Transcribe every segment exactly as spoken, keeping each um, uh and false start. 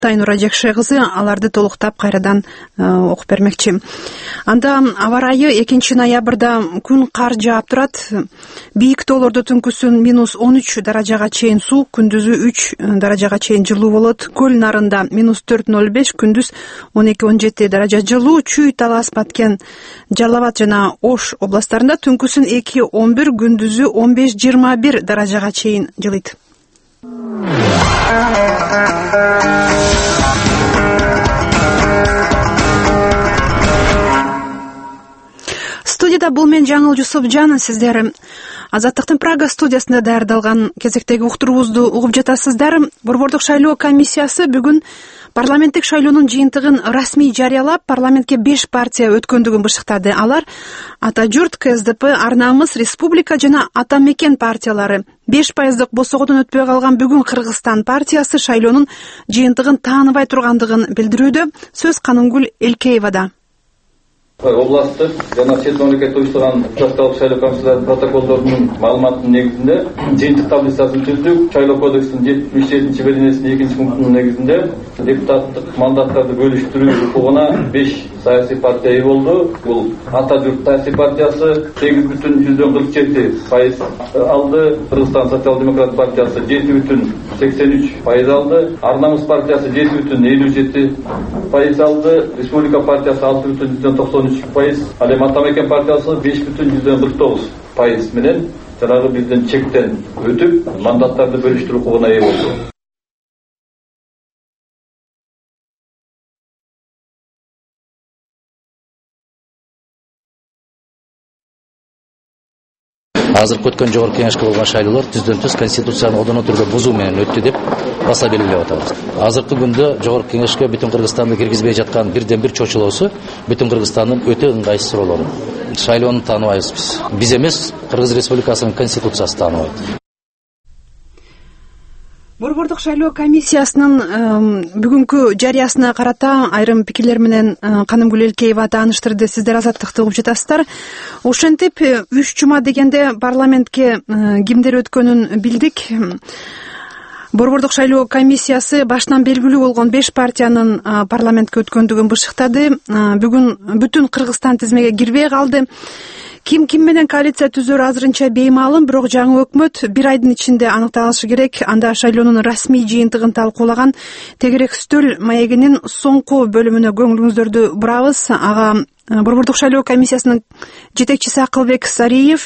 Тайнура Жекше кызы аларды толуктап кайрадан окуп бермекчи. Анда аба ырайы экинчи ноябрда күн кар жаап турат. Бийик тоолордо түнкүсүн минус он үч даражага чейин суу, күндүзү үч даражага чейин жылуу болот. Көл нарында минус төрт ноль беш, күндүз он эки он жети даража жылуу. Чүй, Талас, Баткен, Жалал абад жана Ош областтарында түнкүсүн эки он бир, күндүзү он беш жыйырма бир даражага чейин жылыйт. Студияда бул мен Жаңыл Жусупжан. Сиздер Азаттыктын Прага студиясында даярдалган кезектеги уктуруубузду угуп жатасыздар. Борбордук шайлоо комиссиясы бүгүн парламенттик шайлоонун жыйынтыгын расмий жарыялап, парламентке беш партия өткөндүгүн бышыктады. Алар Ата журт, Ка Эс Д П, Ар намыс, Республика жана Ата мекен партиялары. беш пайыздык босогодон өтпөй калган Бүгүн Кыргызстан партиясы шайлоонун жыйынтыгын тааныбай тургандыгын билдирүүдө. Сөз Канымгүл Элкеевада. Областтык жана чет мамлекетте уюштурган учаскалык шайлоо комиссияларынын протоколдорунун маалыматынын негизинде жыйынтык таблицасын түздүк. Шайлоо кодексинин жетимиш жетинчи беленесинин экинчи пунктунун негизинде депутаттык мандаттарды бөлүштүрүү укугуна беш саясий партия ээ болду. Бул Ата журт саясий партиясы сегиз бүтүн жүздөн кырк жети пайыз алды. Кыргызстан социал-демократ партиясы жети бүтүн сексен үч пайыз алды. Ар намыс партиясы жети бүтүн элүү жети пайыз алды. Республика партиясы алты бүтүн жүздөн токсон үч пайыз, ал эми Ата мекен партиясы беш бүтүн жүздөн кырк тогуз пайыз менен жанагы биздин чектен өтүп мандаттарды бөлүштүрүү укугуна ээ болду. Азыркы өткөн жогорку кеңешке болгон шайлоолор түздөн түз конституцияны одоно түрдө бузуу менен өттү деп баса белгилеп атабыз. Азыркы күндө жогорку кеңешке бүтүн Кыргызстанды киргизбей жаткан бирден бир чочулоосу бүтүн Кыргызстандын өтө ыңгайсыз суроолору. Шайлоону тааныбайбыз биз. Биз эмес, Кыргыз Республикасынын конституциясы тааныбайт. Борбордук шайлоо комиссиясынын бүгүнкү жарыясына карата айрым пикирлер менен Канымгүл Элкеева тааныштырды. Сиздер Азаттыкты угуп жатасыздар. Ошентип үч жума дегенде парламентке кимдер өткөнүн билдик. Борбордук шайлоо комиссиясы баштан белгилүү болгон беш партиянын парламентке өткөндүгүн бышыктады. Бүгүн бүтүн Кыргызстан тизмеге кирбей калды. Ким ким менен коалиция түзөр азырынча беймаалым, бирок жаңы өкмөт бир айдын ичинде аныкталышы керек. Анда шайлоонун расмий жыйынтыгын талкуулаган тегерек стөл маегинин соңку бөлүмүнө көңүлүңүздөрдү бурабыз. Ага Борбордук шайлоо комиссиясынын жетекчиси Акылбек Сариев,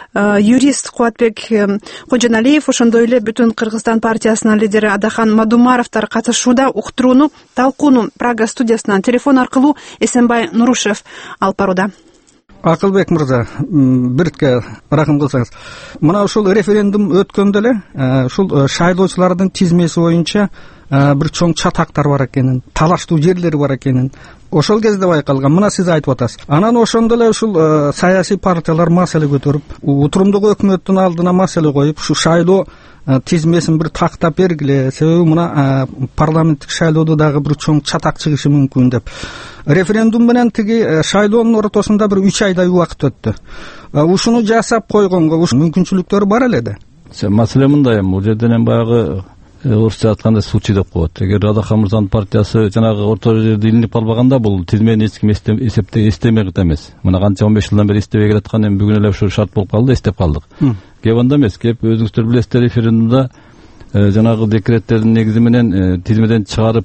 юрист Кубатбек Кожоналиев, ошондой эле бүтүн Кыргызстан партиясынын лидери Адахан Мадумаровдор катышууда. Уктурууну, талкууну Прага студиясынан телефон аркылуу Эсенбай Нурушев алып барууда. Акылбек мырза, бирке рахым кылсаңыз. Мына ушул референдум өткөндө эле ушул шайлоочулардын тизмеси боюнча бир чоң чатактар бар экенин, талаштуу жерлери бар экенин ошол кезде байкалган. Мына сиз айтып атасыз. Анан ошондо эле ушул саясий партиялар маселе көтөрүп, утурумдук өкмөттүн алдына маселе коюп, ушу шайлоо тизмесин бир тактап бергиле, себеби мына парламенттик шайлоодо дагы бир чоң чатак чыгышы мүмкүн деп. Референдум менен тиги шайлоонун ортосунда бир үч айдай убакыт өттү. Ушуну жасап койгонго ушу мүмкүнчүлүктөр бар эле да. Маселе мындай, бул жерден баягы орусча айтканда случай деп коет. Эгер Адахан мырзанын партиясы жанагы орто жерде илинип калбаганда бул тизмени эч ким эсептей эстемек эмес. Мына канча он беш жылдан бери эстебей келаткан, эми бүгүн эле ушу шарт болуп калды, эстеп калдык. Кеп анда эмес, кеп өзүңүздөр билесиздер, референдумда жанагы декреттердин негизи менен тизмеден чыгарып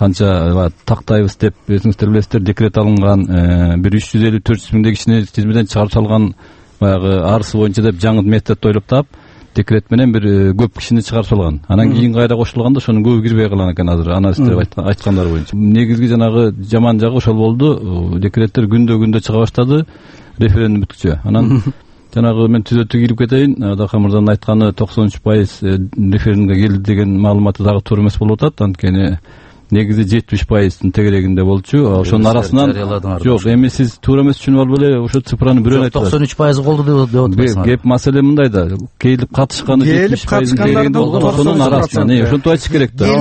канча тактайбыз деп өзүңүздөр билесиздер, декрет алынган, бир үч жүз элүү төрт жүз миңдей кишини тизмеден чыгарып салган баягы арысы боюнча деп жаңы метод ойлоп таап декрет менен бир көп кишини чыгарып салган. Анан кийин кайра кошулганда ошонун көбү кирбей калган экен азыр. Ана сиздер айткандар боюнча. Негизги жанагы жаман жагы ошол болду. Декреттер күндө күндө чыга баштады референдум бүткүчө. Анан жанагы мен түзөтүү кирип кетейин. Адахан мырзанын айтканы токсон үч пайыз референдумга келди деген маалыматы дагы туура эмес болуп атат. Анткени негизи жетимиш пайыздын тегерегинде болчу. Ошонун арасынан жок, эми сиз туура эмес түшүнүп алып эле ошо цифраны бирөө айтып токсон үч пайыз болду деп атпайсыңар. Кеп маселе мындай да, келип катышканы жетимиш пайыз дегенде ошонун арасынан ошентип айтыш керек да.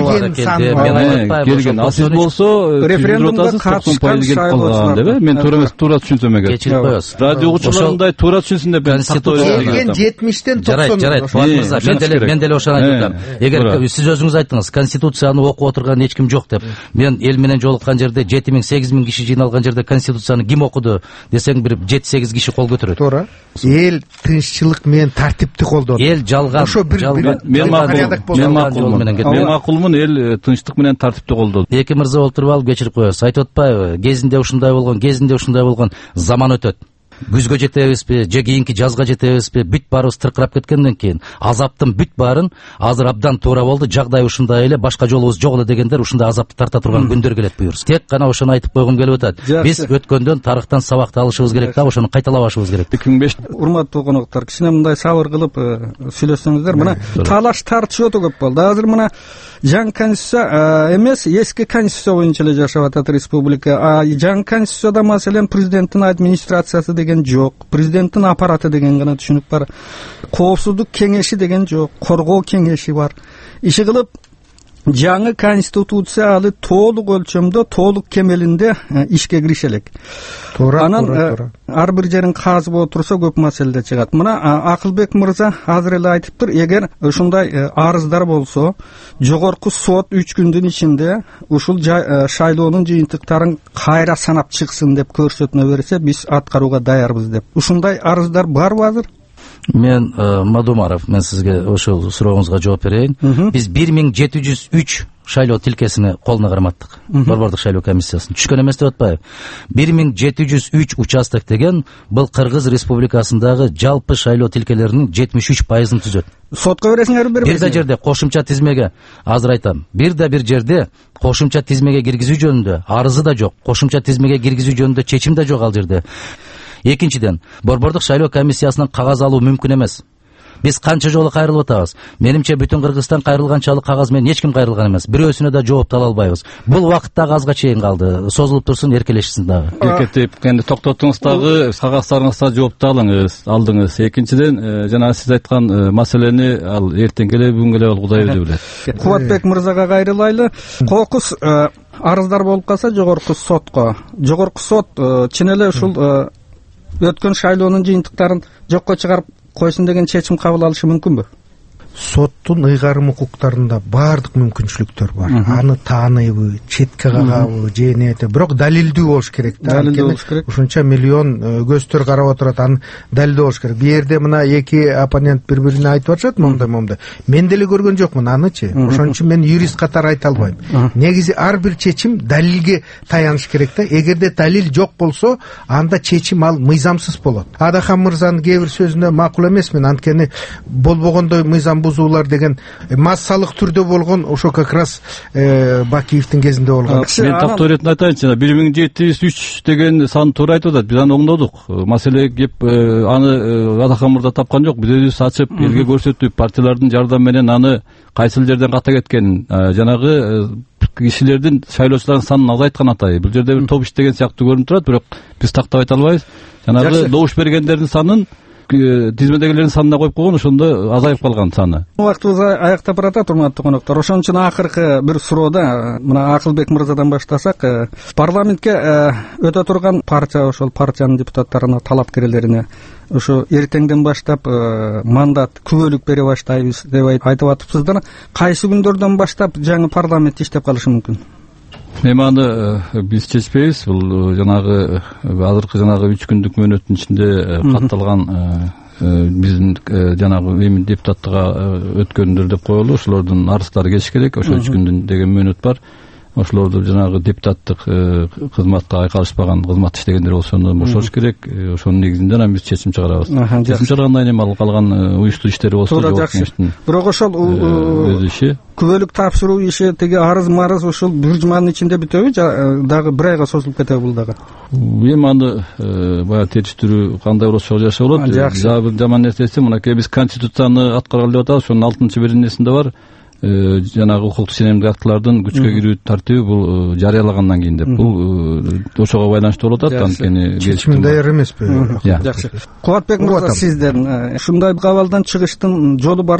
Келген, ал сиз болсо референдумга токсон пайыз келип калган деп, мен туура эмес, туура түшүнсөм эгер. Кечирип коесуз. Радио угуучуларындай туура түшүнсүн деп мен келген жетимиштен токсон. Жарайт, жарайт. Мен деле ошону айтып атам. Эгер сиз өзүңүз айттыңыз, конституцияны окуп отурган эч ким жок жок деп. Мен эл менен жолуккан жерде жети миң сегиз миң киши жыйналган жерде конституцияны ким окуду десең бир жети сегиз киши кол көтөрөт. Туура. Эл тынччылык менен тартипти колдоду. Эл жалган. Ошо бир мен макулмун. Мен макулмун, эл тынчтык менен тартипти колдоду. Эки мырза олтуруп алып кечирип коебуз. Айтып атпайбы? Кезинде ушундай болгон, кезинде ушундай болгон. Заман өтөт. Күзгө жетебизби, же кийинки жазга жетебизби, бүт баарыбыз тыркырап кеткенден кийин азаптын бүт баарын азыр абдан туура болду, жагдай ушундай эле, башка жолубуз жок эле дегендер ушундай азапты тарта турган күндөр келет буюрса. Тек гана ошону айтып койгум келип атат. Биз өткөндөн тарыхтан сабакты алышыбыз керек да, ошону кайталабашыбыз керек. эки миң беш урматтуу коноктор, кичине мындай сабыр кылып сүйлөсөңүздөр. Мына талаш тартыш өтө көп болду. Азыр мына жаңы конституция эмес, эски конституция боюнча эле жашап атат республика. А жаңы конституцияда маселен президенттин администрациясы деген жок, президенттин аппараты деген гана түшүнүк бар. Коопсуздук кеңеши деген жок, коргоо кеңеши бар. Иши кылып жаңы конституция алы толук өлчөмдө, толук кемелинде ишке кириши элек. Туура. Анан ар бир жерин казып отурса көп маселе чыгат. Мына Акылбек мырза азыр эле айтыптыр, эгер ушундай арыздар болсо, жогорку сот үч күндүн ичинде ушул шайлоонун жыйынтыктарын кайра санап чыксын деп көрсөтмө берсе, биз аткарууга даярбыз деп. Ушундай арыздар барбы азыр? Мен Мадумаров, мен сизге ошол сурооңузга жооп берейин. Биз бир миң жети жүз үч шайлоо тилкесини колуна карматтык. Борбордук шайлоо комиссиясын. Түшкөн эмес деп атпайбы? бир миң жети жүз үч участок деген бул Кыргыз Республикасындагы жалпы шайлоо тилкелеринин жетимиш үч пайызын түзөт. Сотко бересиңерби, бербейсиңерби? Бир да жерде кошумча тизмеге, азыр айтам, бир да бир жерде кошумча тизмеге киргизүү жөнүндө арызы да жок, кошумча тизмеге киргизүү жөнүндө чечим да жок ал жерде. Экинчиден, борбордук шайлоо комиссиясынан кагаз алуу мүмкүн эмес. Биз канча жолу кайрылып атабыз. Менимче бүтүн Кыргызстан кайрылганчалык кагаз менен эч ким кайрылган эмес. Бирөөсүнө да жооп ала албайбыз. Бул вакыт дагы азга чейин калды. Созулуп турсун, эркелешсин дагы. Эркетип, кенде токтотуңуз дагы кагаздарыңызга жоопту алыңыз, алдыңыз. Экинчиден, жана сиз айткан маселени ал эртең эле, бүгүн эле ал Кудай өзү билет. Кубатбек мырзага кайрылайлы. Кокус арыздар болуп калса жогорку сотко. Жогорку сот чын эле ушул өткөн шайлоонун жыйынтыктарын жокко чыгарып койсун деген чечим кабыл алышы мүмкүнбү? Соттун ыйгарым укуктарында баардык мүмкүнчүлүктөр бар. Аны тааныйбы, четке кагабы, же нете, бирок далилдүү болуш керек да. Далилдүү болуш керек. Ушунча миллион көздөр карап отурат, аны далилдүү болуш керек. Бу жерде мына эки оппонент бири-бирине айтып атышат, момда момда. Мен деле көргөн жокмун анычы. Ошон үчүн мен юрист катары айта албайм. Негизи ар бир чечим далилге таяныш керек да. Эгерде далил жок болсо, анда чечим ал мыйзамсыз болот. Адахан мырзанын кээ бир сөзүнө макул эмесмин, анткени болбогондой мыйзам бузуулар деген массалык түрдө болгон, ошо как раз Бакиевдин кезинде болгон. Мен токтоо иретине айтайынчы, бир миң жети жүз үч деген сан туура айтып атат. Биз аны оңдодук. Маселе кеп аны Адахан мырза тапкан жок. Биз өзүбүз ачып элге көрсөтүп, партиялардын жардамы менен аны кайсыл жерден ката кеткенин, жанагы кишилердин, шайлоочулардын санын азайткан атайы. Бул жерде бир топ иштеген сыяктуу көрүнүп турат, бирок биз тактап айта албайбыз. Жанагы добуш бергендердин санын тизмедегилердин санына коюп койгон, ошондо азайып калган саны. Убактыбыз аяктап баратат, урматтуу коноктор. Ошон үчүн акыркы бир суроода мына Акылбек мырзадан баштасак, парламентке өтө турган партия, ошол партиянын депутаттарына, талапкерлерине ошо эртеңден баштап мандат күбөлүк бере баштайбыз деп айтып атыпсыздар. Кайсы күндөрдөн баштап жаңы парламент иштеп калышы мүмкүн? Эми аны биз чечпейбиз. Бул жанагы азыркы жанагы үч күндүк мөөнөттүн ичинде катталган биздин жанагы эми депутаттыкка өткөндөр деп коелу. Ошолордун арыздары келиш керек. Ошо үч күндүн деген мөөнөт бар. Ошолорду жанагы депутаттык кызматка айкалышпаган, кызмат иштегендер болсо андан бошош керек. Ошонун негизинде анан биз чечим чыгарабыз. Чечим чыгаргандан кийин ал калган уюштуу иштери болсо, бирок ошол өз иши күбөлүк тапшыруу иши, теги арыз марыз ушул бир жуманын ичинде бүтөбү, дагы бир айга созулуп кетеби бул дагы? Эми аны баягы териштирүү кандай болсо жаша болот. Дагы бир жаман нерсеси, мынакей биз конституцияны аткаргалы деп атабыз. Ошонун алтынчы беренесинде бар. Жанагы укуктук ченемдик актылардын күчкө кирүү тартиби бул жарыялагандан кийин деп. Бул ошого байланыштуу болуп атат, анткени чечим даяр эмеспи? Жакшы. Кубатбек мырза, сизден ушундай кабалдан чыгыштын жолу барбы?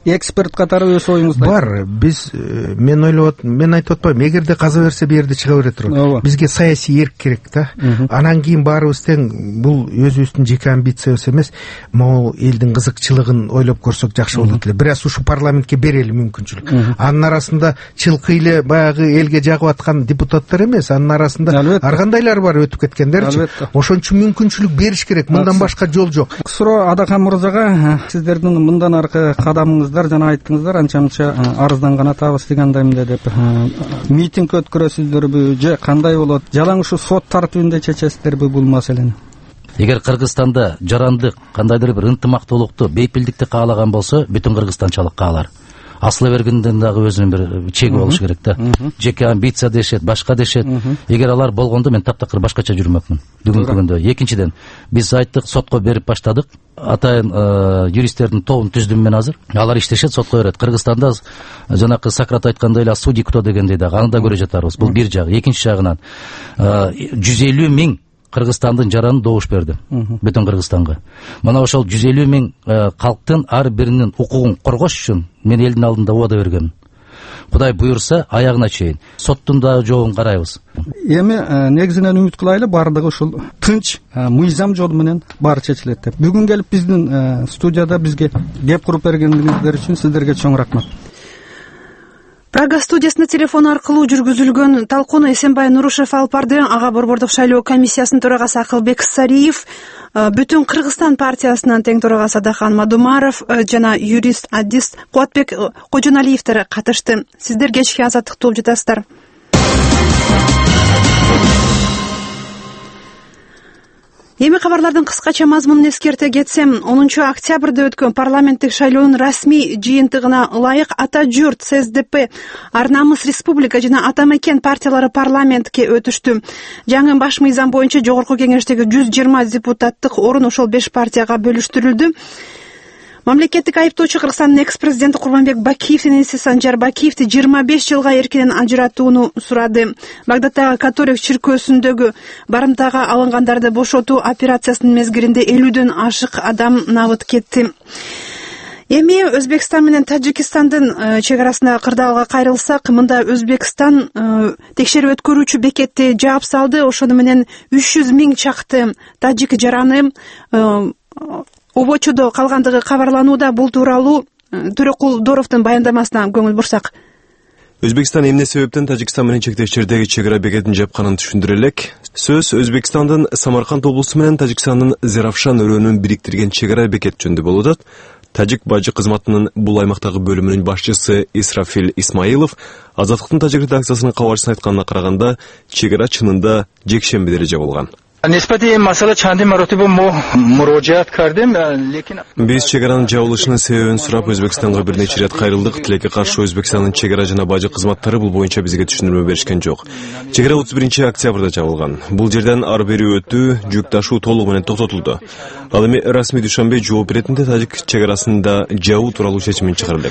эксперт катары өз оюңузду бар. Биз мен ойлоп мен айтып атпайм, эгерде каза берсе бу жерде чыга бере турат. Бизге саясий эрк керек да. Анан кийин баарыбыз тең, бул өзүбүздүн жеке амбициябыз эмес, могу элдин кызыкчылыгын ойлоп көрсөк жакшы болот эле. Бир аз ушу парламентке берели мүмкүнчүлүк. Анын арасында чылкы эле баягы элге жагып аткан депутаттар эмес, анын арасында ар кандайлар бар өтүп кеткендерчи. Ошон үчүн мүмкүнчүлүк бериш керек. Мындан башка жол жок. Суроо Адакан мырзага, сиздердин мындан аркы кадамыңыздар жана айттыңыздар, анча-мынча арызданган атабыз дегендеймде деп. Митинг өткөрөсүздөрбү же кандай болот? Жалаң ушу сот тартибинде чечесиздерби бул маселени? Эгер Кыргызстанда жарандык, кандайдыр бир ынтымактуулукту, бейпилдикти каалаган болсо, бүтүн Кыргызстанчалык каалар. Асыла бергенден дагы өзүнүн бир чеги болуш керек да. Жеке амбиция дешет, башка дешет. Эгер алар болгондо мен таптакыр башкача жүрмөкмүн бүгүнкү күндө. Экинчиден, биз айттык, сотко берип баштадык. Атайын юристтердин тобун түздүм мен азыр. Алар иштешет, сотко берет. Кыргызстанда жанакы Сократ айткандай эле судьи кто дегендей дагы аны да көрө жатарбыз. Бул бир жагы. Экинчи жагынан жүз элүү миң Кыргызстандын жараны добуш берди бүтүн Кыргызстанга. Мына ошол жүз элүү миң калктын ар биринин укугун коргош үчүн мен элдин алдында убада бергем. Кудай буйрса, аягына чейин соттун да жообун карайбыз. Эми негизинен үмүт кылайлы, бардыгы ушул тынч, мыйзам жол менен баары чечилет деп. Бүгүн келип биздин студияда бизге кеп куруп бергениңиздер үчүн сиздерге чоң рахмат. Прага студиясында телефон аркылуу жүргүзүлгөн талкууну Эсенбай Нурушев алып барды. Ага борбордук шайлоо комиссиясынын төрагасы Акылбек Сариев, бүтүн Кыргызстан партиясынын тең төрагасы Адахан Мадумаров жана юрист аддис Кубатбек Кожоналиевдер катышты. Сиздер кечки азаттыкты угуп жатасыздар. Эми кабарлардын кыскача мазмунун эскерте кетсем, онунчу октябрда өткөн парламенттик шайлоонун расмий жыйынтыгына ылайык Ата журт, С С Д П, Ар намыс Республика жана Ата мекен партиялары парламентке өтүштү. Жаңы баш мыйзам боюнча жогорку кеңештеги жүз жыйырма депутаттык орун ошол беш партияга бөлүштүрүлдү. Мамлекеттик айыптоочу Кыргызстандын экс-президенти Курманбек Бакиевдин эси Санжар Бакиевди жыйырма беш жылга эркинен ажыратууну сурады. Багдаддагы католик чиркөөсүндөгү барымтага алынгандарды бошотуу операциясынын мезгилинде элүүдөн ашык адам набыт кетти. Эми Өзбекстан менен Тажикстандын чек арасындагы кырдаалга кайрылсак, мында Өзбекстан текшерип өткөрүүчү бекетти жаап салды. Ошону менен үч жүз миң чакты тажик жараны обочодо калгандыгы кабарланууда. Бул тууралуу Төрөкулдоровдун баяндамасына көңүл бурсак. Өзбекстан эмне себептен Тажикстан менен чектеш жердеги чек ара бекетин жапканын түшүндүрө элек. Сөз Өзбекстандын Самарканд облусу менен Тажикстандын Зеравшан өрөөнүн бириктирген чек ара бекет жөнүндө болуп атат. Тажик бажы кызматынын бул аймактагы бөлүмүнүн башчысы Исрафил Исмаилов Азаттыктын тажик редакциясынын кабарчысына айтканына караганда, чек ара чынында жекшембиде жабылган. Биз чек аранын жабылышынын себебин сурап Өзбекстанга бир нече ирет кайрылдык. Тилекке каршы Өзбекстандын чек ара жана бажы кызматтары бул боюнча бизге түшүндүрмө беришкен жок. Чек ара отуз биринчи октябрда жабылган. Бул жерден ар бери өтүү, жүк ташуу толугу менен токтотулду. Ал эми расмий дүйшөмбү жооп беретинде тажик чек арасында жабуу тууралуу чечимин чыгарды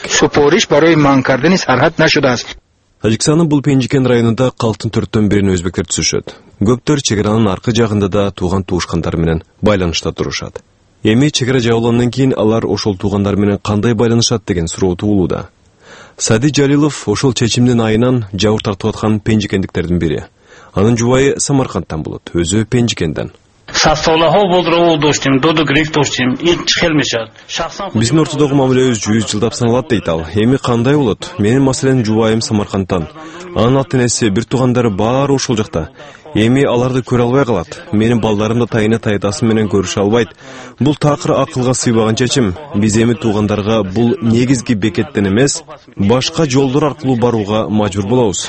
элек. Тажикстандын бул Пенжикен районунда калктын төрттөн бирин өзбектер түзүшөт. Көптөр чек аранын аркы жагында да тууган туушкандар менен байланышта турушат. Эми чек ара жабылгандан кийин алар ошол туугандар менен кандай байланышат деген суроо туулууда. Сади Жалилов ошол чечимдин айынан жабыр тартып аткан пенжикендиктердин бири. Анын жубайы Самаркандтан болот, өзү Пенжикенден. Биздин ортодогу мамилебиз жүз жылдап саналат дейт ал. Эми кандай болот? Менин маселен жубайым Самаркандтан. Анын ата энеси, бир туугандары баары ошол жакта. Эми аларды көрө албай калат. Менин балдарым да тайына тайдасы менен көрүшө албайт. Бул такыр акылга сыйбаган чечим. Биз эми туугандарга бул негизги бекеттен эмес, башка жолдор аркылуу барууга мажбур болобуз.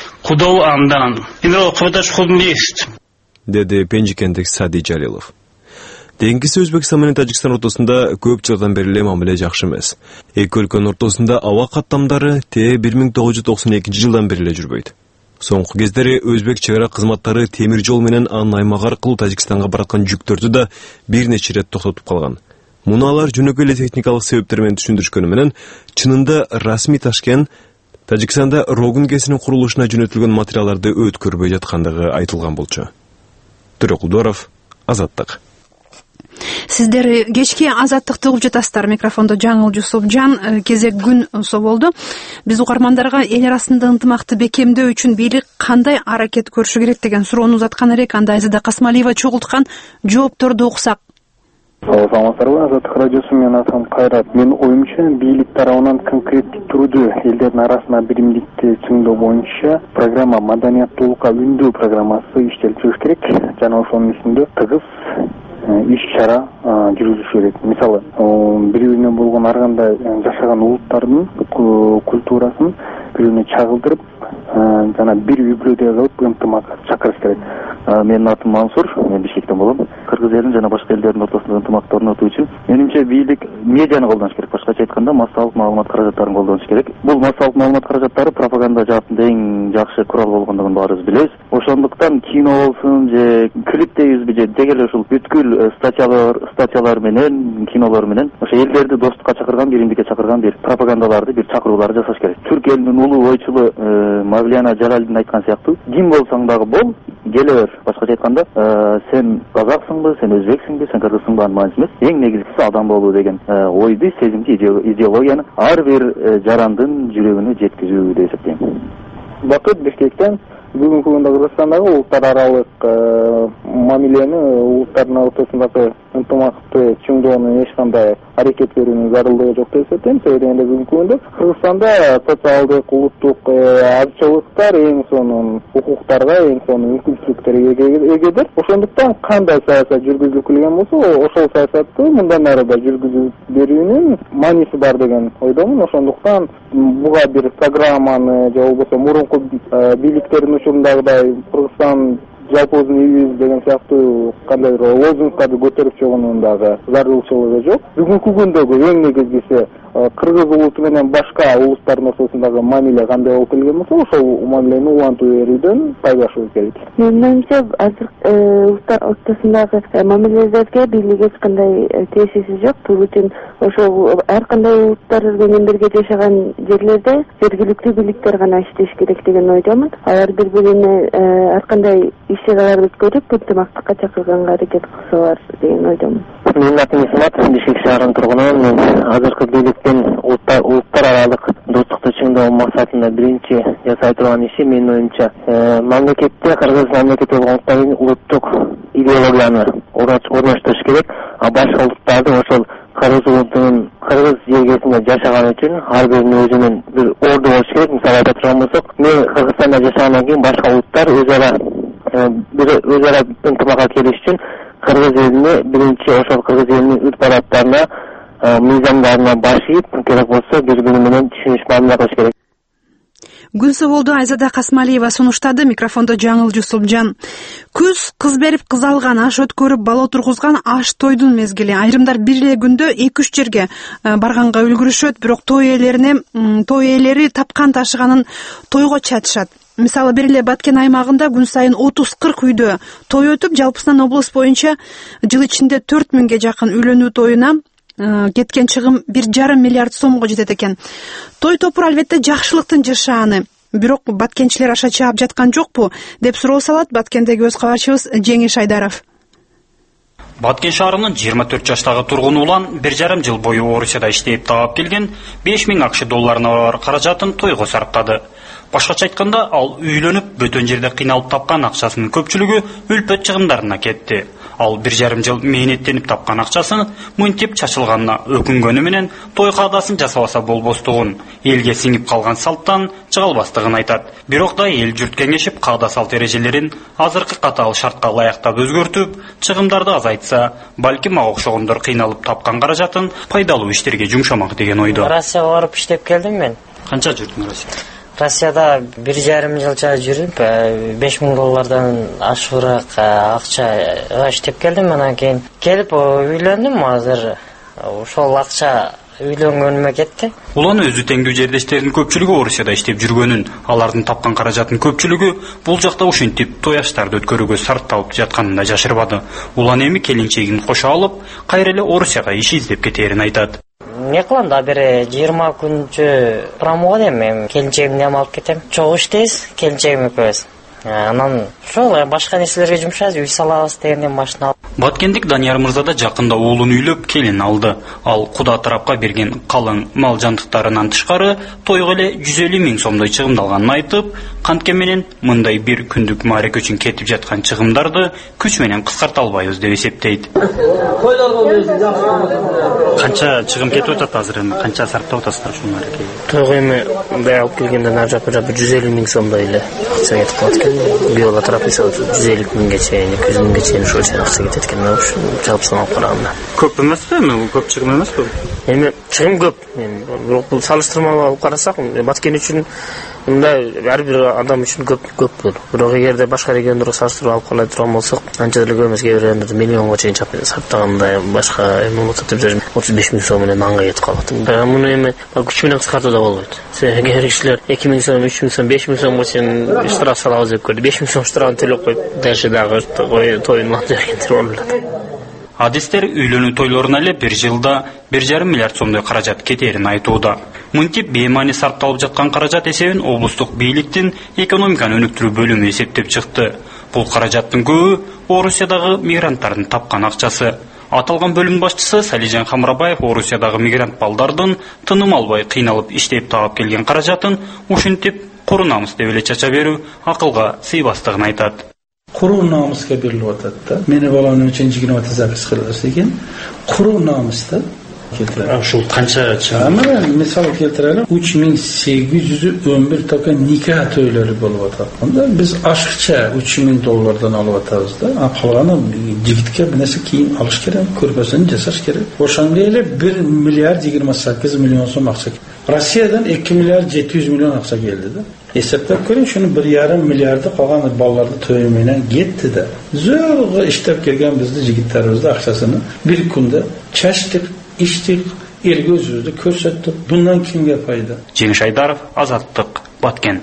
Деди пенжикендик Сади Жалилов. Деңгиси Өзбекстан менен Тажикстан ортосунда көп жылдан бери эле мамиле жакшы эмес. Эки өлкөнүн ортосунда аба каттамдары те бир миң тогуз жүз токсон экинчи жылдан бери эле жүрбөйт. Соңку кездери өзбек чек ара кызматтары темир жол менен анын аймагы аркылуу Тажикстанга бараткан жүктөрдү да бир нече ирет токтотуп калган. Муну алар жөнөкөй эле техникалык себептер менен түшүндүрүшкөнү менен чынында расмий Ташкент Тажикстанда Рогун кесинин курулушуна жөнөтүлгөн материалдарды өткөрбөй жаткандыгы айтылган болчу. Төрөкулдоров, Азаттык. Сиздер кечки азаттыкты угуп жатасыздар. Микрофондо Жаңыл Жусупжан. Кезек күн соболду. Биз угармандарга эл арасында ынтымакты бекемдөө үчүн бийлик кандай аракет көрүшү керек деген суроону узаткан элек. Анда Айзада Касмалиева чогулткан жоопторду окусак. Саламатсыздарбы, Азаттык радиосу, менин атым Кайрат. Менин оюмча, бийлик тарабынан конкреттик турду элдердин арасына биримдикти чыңдоо боюнча программа маданияттуулукка үндөө программасы иштелип чыгыш керек. Жана ошонун ичинде тыгыз иш-чара жүргүзүш керек. Мисалы, бири-бирине болгон ар кандай жашаган улуттардын культурасын бири-бирине чагылдырып, жана бир үй-бүлөдө кылып ынтымак чакырыш керек. Менин атым Мансур, мен Бишкектен болом. Кыргыз элинин жана башка элдердин ортосунда ынтымакты орнотуу үчүн менимче бийлик медианы колдонуш керек. Башкача айтканда, массалык маалымат каражаттарын колдонуш керек. Бул массалык маалымат каражаттары пропаганда жаатында эң жакшы курал болгондугун баарыбыз билебиз. Ошондуктан кино болсун же клип дейбизби же деги эле ушул бүткүл статьялар, статьялар менен, кинолор менен ошо элдерди достукка чакырган, биримдикке чакырган бир пропагандаларды, бир чакырууларды жасаш керек. Түрк элинин улуу ойчулу Мавлана Жалалдин айткан сыяктуу, ким болсоң дагы бол, келе бер. Башкача айтканда, сен казаксыңбы, сен өзбексиңби, сен кыргызсыңбы, анын мааниси эмес. Эң негизгиси адам болуу деген ойду, сезимди, идеологияны ар бир жарандын жүрөгүнө жеткизүү деп эсептейм. Бакыт, Бишкектен. Бүгүнкү күндө Кыргызстандагы улуттар аралык мамилени, улуттардын ортосундагы ынтымакты чыңдоонун эч кандай аракет көрүүнүн зарылдыгы жок деп эсептейм. Себеби дегенде бүгүнкү күндө Кыргызстанда социалдык, улуттук азчылыктар эң сонун укуктарга, эң сонун мүмкүнчүлүктөргө эгедир. Ошондуктан кандай саясат жүргүзүлүп келген болсо, ошол саясатты мындан ары да жүргүзүп берүүнүн мааниси бар деген ойдомун. Ошондуктан буга бир программаны же болбосо мурунку бийликтердин учурундагыдай Кыргызстан жалпыбыздын үйүбүз деген сыяктуу кандайдыр лозунгдарды көтөрүп чыгуунун дагы зарылчылыгы жок. Бүгүнкү күндөгү эң негизгиси кыргыз улуту менен башка улуттардын ортосундагы мамиле кандай болуп келген болсо, ошол мамилени улантуу берүүдөн пайдаланышыбыз керек. Менин оюмча, азыр улуттар ортосундагы мамилелерге бийлик эч кандай тиешеси жок. Бул үчүн ошол ар кандай улуттар менен бирге жашаган жерлерде жергиликтүү бийликтер гана иштеш керек деген ойдомун. Алар бири-бирине ар кандай иш-чараларды өткөрүп, ынтымактыкка чакырганга аракет кылсалар деген ойдомун. Менин атым Исмат, Бишкек шаарынын тургунумун. Мен азыркы бийликтин улуттар улуттар аралык достукту чыңдоо максатында биринчи жасай турган иши менин оюмча, мамлекетте, Кыргыз мамлекети болгондуктан кийин улуттук идеологияны орноштуруш керек. А башка улуттарды ошол Кыргыз улутунун Кыргыз жергесинде жашаган үчүн ар биринин өзүнүн бир орду болуш керек. Мисалы айта турган болсок, мен Кыргызстанда жашагандан кийин башка улуттар өз ара өз ара ынтымакка келиш үчүн Кыргыз элине биринчи ошол Кыргыз элинин үт-бараттарына, мыйзамдарына баш ийип, керек болсо бири-бири менен түшүнүш мамиле кылыш керек. Күн соболду. Айзада Касмалиева сунуштады. Микрофондо Жаңыл Жусупжан. Күз кыз берип кыз алган, аш өткөрүп бала тургузган аш тойдун мезгили. Айрымдар бир эле күндө эки үч жерге барганга үлгүрүшөт, бирок той ээлерине той ээлери тапкан ташыганын тойго чатышат. Мисалы, бир эле Баткен аймагында күн сайын отуз кырк үйдө той өтүп, жалпысынан облус боюнча жыл ичинде төрт миңге жакын үйлөнүү тоюна кеткен чыгым бир жарым миллиард сомго жетет экен. Той топур албетте жакшылыктын жашааны. Бирок баткенчилер аша чаап жаткан жокпу деп суроо салат Баткендеги өз кабарчыбыз Жеңиш Айдаров. Баткен шаарынын жыйырма төрт жаштагы тургуну Улан бир жарым жыл бою Орусияда иштеп таап келген беш миң акш долларына бар каражатын тойго сарптады. Башкача айтканда, ал үйлөнүп, бөтөн жерде кыйналып тапкан акчасынын көпчүлүгү үлпөт чыгымдарына кетти. Ал бир жарым жыл мээнеттенип тапкан акчасын мынтип чачылганына өкүнгөнү менен той каадасын жасабаса болбостугун, элге сиңип калган салттан чыга албастыгын айтат. Бирок да эл журт кеңешип, каада салт эрежелерин азыркы катаал шартка ылайыктап өзгөртүп, чыгымдарды азайтса, балким ага окшогондор кыйналып тапкан каражатын пайдалуу иштерге жумшамак деген ойдо. Россияга барып иштеп келдим мен. Канча жүрдүң Россияда? Россияда бир жарым жылча жүрүп, беш миң доллардан ашыгыраак акча иштеп келдим. Анан кийин келип үйлөндүм. Азыр ошол акча үйлөнгөнүмө кетти. Улан өзү теңдүү жердештердин көпчүлүгү Орусияда иштеп жүргөнүн, алардын тапкан каражатын көпчүлүгү бул жакта ушинтип той аштарды өткөрүүгө сарпталып жатканын да жашырбады. Улан эми келинчегин кошо алып, кайра эле Орусияга иш издеп кетерин айтат. Не кылам да, бир жыйырма күнчө турамын го дейм. Мен келинчегимди алып кетем. Чогуу иштейбиз, келинчегим экөөбүз. анан ошол башка нерселерге жумшайбыз, үй салабыз дегенден машина алып. Баткендик Данияр мырза да жакында уулун үйлөп келин алды. Ал Куда тарапка берген калың мал жантыктарынан тышкары тойго эле жүз элүү миң сомдой чыгымдалганын айтып, кантке менен мындай бир күндүк маареке үчүн кетип жаткан чыгымдарды күч менен кыскарта албайбыз деп эсептейт. Канча чыгым кетип атат азыр, эми канча сарптап атасыздар ушул маарекеге? Тойго эми мындай алып келгенде нары жакка жүз элүү миң сомдой эле акча кетип калат экен. Бияла тарап эсеп жүз элүү миңге чейин, эки жүз миңге чейин ошол чейин акча кетет экен. Жалпы санап караганда. Көп эмеспи эми? Көп чыгым эмеспи? Эми чыгым көп. Бирок бул салыштырмалуу алып карасак, Баткен үчүн мындай ар бир адам үчүн көп көп бул. Бирок эгерде башка региондорго салыштырып алып карай турган болсок, анча деле көп эмес, кээ бир региондордо миллионго чейин чап саттагандай башка эми болот деп отуз беш миң сом менен нанга кетип калат. Муну эми күч менен кыскартууга болбойт. Кээ бир кишилер эки миң сом, үч миң сом, беш миң сомго чейин штраф салабыз деп көрдү. беш миң сом штрафын төлөп коюп, дальше дагы тоюн алып бергендер болду. Адистер үйлөнүү тойлоруна эле бир жылда бир жарым миллиард сомдой каражат кетерин айтууда. Мынтип беймани сарпталып жаткан каражат эсебин облустук бийликтин экономиканы өнүктүрүү бөлүмү эсептеп чыкты. Бул каражаттын көбү Орусиядагы мигранттардын тапкан акчасы. Аталган бөлүм башчысы Салижан Хамрабаев Орусиядагы мигрант балдардын тыным албай кыйналып иштеп таап келген каражатын ушинтип курунамыз деп эле чача берүү акылга сыйбастыгын айтат. Куруу намыска берилип атат да. Мени баламдын үчүн жыйырма запись кыласы экен. Куруу намыста келтирет. Ушул канча чыгым? Мисал келтирели, үч миң сегиз жүз он бир тока никах тойлору болуп атат. Анда биз ашыкча үч миң доллардан алып атабыз да. А калганы жигитке бир нерсе кийин алыш керек, көрпөсүн жасаш керек. Ошондой эле бир миллиард жыйырма сегиз миллион сом акча. Россиядан эки миллиард жети жүз миллион акча келди да. Эсептеп көрүң, шуну бир жарым миллиарды калган балдарды тою менен кетти да. Зөөгө иштеп келген бизди жигиттерибизди акчасыны бир күндө чачтык, иштик, элге өзүбүздү көрсөттүк. Bundan кимге пайда? Жеңиш Айдаров, Азаттык, Баткен.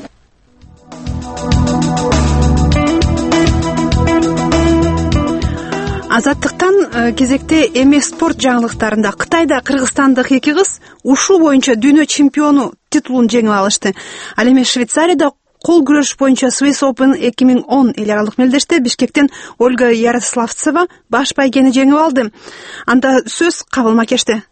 Азаттыктан кезекте эми спорт жаңылыктарында Кытайда кыргызстандык эки кыз ушу боюнча дүйнө чемпиону титулун жеңип алышты. Ал эми Швейцарияда кол күрөш боюнча Swiss Open эки миң он эл аралык мелдеште Бишкектен Ольга Ярославцева баш байгени жеңип алды. Анда сөз Кабыл Макеште.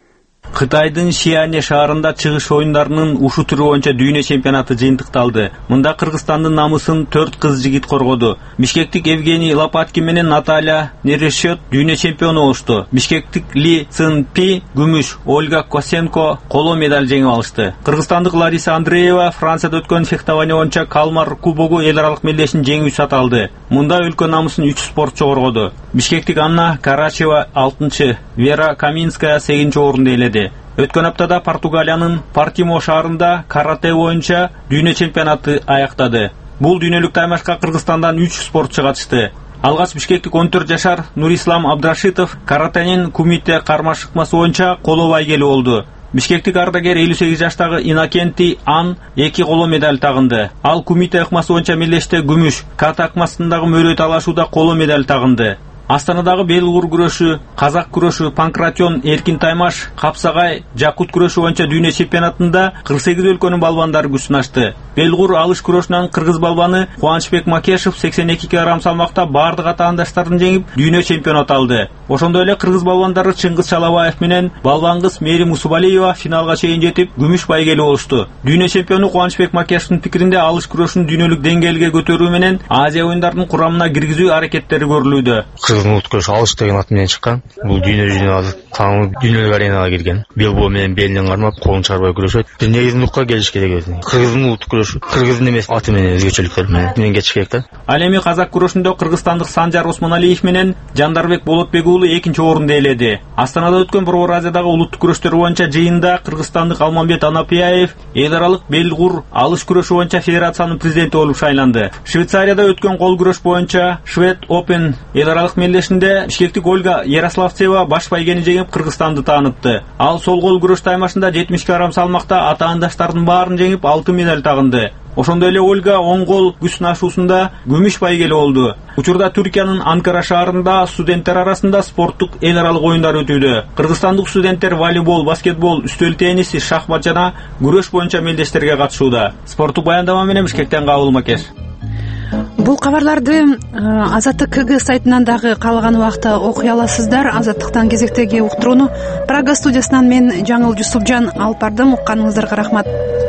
Кытайдын Шиане шаарында чыгыш оюндарынын ушу түрү боюнча дүйнө чемпионаты жыйынтыкталды. Мында Кыргызстандын намысын төрт кыз жигит коргоду. Бишкектик Евгений Лопаткин менен Наталья Нерешет дүйнө чемпиону болушту. Бишкектик Ли Цин Пи күмүш, Ольга Косенко коло медаль жеңип алышты. Кыргызстандык Лариса Андреева Францияда өткөн фехтование боюнча Калмар кубогу эл аралык мелдешин жеңүүчүсү аталды. Мында өлкө намысын үч спортчу коргоду. Бишкектик Анна Карачева алтынчы, Вера Каминская сегизинчи орунду ээледи. Өткөн аптада Португалиянын Портимо шаарында карате боюнча дүйнө чемпионаты аяктады. Бул дүйнөлүк таймашка Кыргызстандан үч спортчу катышты. Алгач бишкектик он төрт жашар Нурислам Абдрашитов каратенин кумите кармашыкмасы боюнча коло байгели болду. Бишкектик ардагер элүү сегиз жаштагы Инакенти Ан эки коло медаль тагынды. Ал кумите ыкмасы боюнча мелдеште күмүш, ката ыкмасындагы мөрөй талашууда коло медаль тагынды. Астанадагы Белгур күрөшү, Казак күрөшү, Панкратион, Эркин Таймаш, Капсагай, Жакут күрөшү боюнча дүйнө чемпионатында кырк сегиз өлкөнүн балбандары күч сынашты. Белгур алыш күрөшүнөн кыргыз балбаны Кубанычбек Макешев сексен эки килограмм салмакта бардык атаандаштарын жеңип, дүйнө чемпионат алды. Ошондой эле кыргыз балбандары Чыңгыз Чалабаев менен балбан кыз Мерим Усубалиева финалга чейин жетип, күмүш байгели болушту. Дүйнө чемпиону Кубанычбек Макешевдин пикиринде алыш күрөшүн дүйнөлүк деңгээлге көтөрүү менен Азия оюндарынын курамына киргизүү аракеттери көрүлүүдө. Кыргыз күрөш алыш деген ат менен чыккан. Бул дүйнө жүзүнө азыр таанылып дүйнөлүк аренага кирген. Белбоо менен белинен кармап, колун чарбай күрөшөт. Бир негизиндикка келиш керек өзү. Кыргыздын улут күрөшү, кыргыздын эмес аты менен өзгөчөлүктөр менен менен кетиш керек да. Ал эми казак күрөшүндө кыргызстандык Санжар Осмоналиев менен Жандарбек Болотбек уулу экинчи орунду ээледи. Астанада өткөн Борбор Азиядагы улуттук күрөштөр боюнча жыйында кыргызстандык Алмамбет Анапияев эл аралык Белгур алыш күрөшү боюнча федерациянын президенти болуп шайланды. Швейцарияда өткөн кол күрөш боюнча Швед Open эл аралык мелдешинде бишкектик Ольга Ярославцева баш байгени жеңип Кыргызстанды таанытты. Ал сол кол күрөш таймашында жетимиш килограмм салмакта атаандаштардын баарын жеңип алтын медаль тагынды. Ошондой эле Ольга оң кол күч сынашуусунда күмүш байгели болду. Учурда Түркиянын Анкара шаарында студенттер арасында спорттук эл аралык оюндар өтүүдө. Кыргызстандык студенттер волейбол, баскетбол, үстөл тенниси, шахмат жана күрөш боюнча мелдештерге катышууда. Спорттук баяндама менен Бишкектен Кабыл Макеш. бул кабарларды Азаттык КГ сайтынан дагы каалаган убакта окуй аласыздар. Азаттыктан кезектеги уктурууну Прага студиясынан мен Жаңыл Жусупжан алып бардым. Укканыңыздарга рахмат.